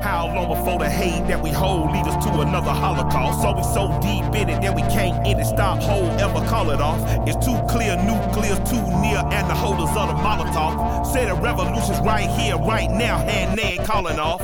How long before the hate that we hold lead us to another Holocaust? So we so deep in it that we can't end it, stop, hold, ever call it off. It's too clear, nuclear's too near, and the holders of the Molotov say the revolution's right here, right now, and they ain't calling off.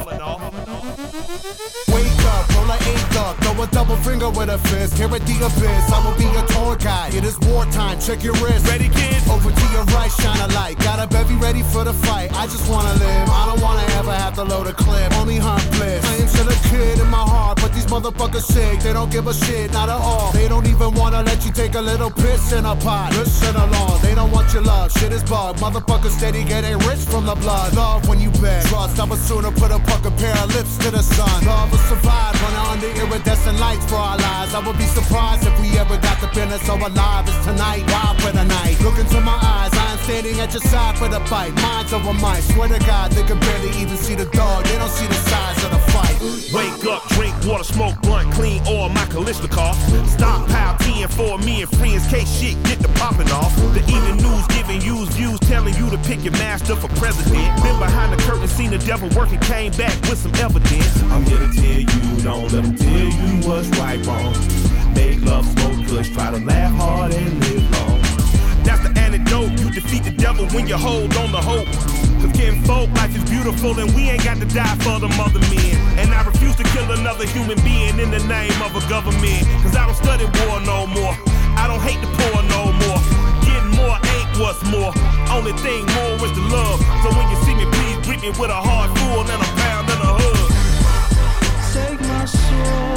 Wake up, roll an eight up, throw a double finger with a fist. Here at the abyss, I will be your tour guide. It is wartime, check your wrist. Ready, kid? Over to your right, shine a light. Got a bevy ready for the fight. I just wanna live, I don't wanna ever have to load a clip. Only hunt bliss. I am still a kid in my heart, but these motherfuckers sick. They don't give a shit, not at all. They don't even wanna let you take a little piss in a pot. Listen along, they don't want your love. Shit is bug. Motherfuckers steady getting rich from the blood. Love when you bet. Trust, I would sooner put a fucking pair of lips to the sun. Love will survive, running under iridescent lights for our lives. I would be surprised if we ever got the business so alive as tonight. Wild for the night. Look into my eyes, I am standing at your side for the fight. Minds over might. Swear to God, they can barely even see the dog. They don't see the size of the fight. Wake up, drink water, smoke blunt, clean oil, my Kalishnikov. Stockpile 10 for me and friends, case shit get the popping off. The evening news giving you views, telling you to pick your master for president. Been behind the curtain, seen the devil working, came back with some evidence. I'm here to tell you, don't let them tell you what's right, wrong. Make love, smoke kush, try to laugh hard and live long. That's the antidote, you defeat the devil when you hold on to hope. Cause kinfolk, life is beautiful and we ain't got to die for them other men. And I refuse to kill another human being in the name of a government. Cause I don't study war no more, I don't hate the poor no more. Getting more ain't what's more, only thing more is the love. So when you see me, please greet me with a heart full and a pound and a hug. Take my soul.